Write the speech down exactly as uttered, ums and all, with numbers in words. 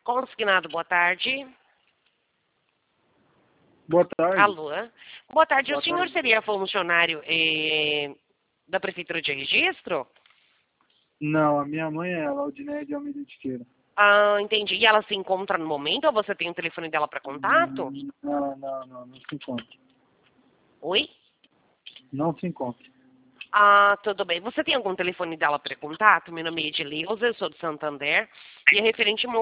Consignado, boa tarde. Boa tarde. Alô? Boa tarde. Boa O senhor tarde. seria funcionário eh, da Prefeitura de Registro? Não, a minha mãe é a Laudinéia de Almeida de Queira. Ah, entendi. E ela se encontra no momento ou você tem o telefone dela para contato? Hum, Não, não, não, não se encontra. Oi? Não se encontra. Ah, tudo bem. Você tem algum telefone dela para contato? Meu nome é Edileuza, eu sou do Santander. E é referente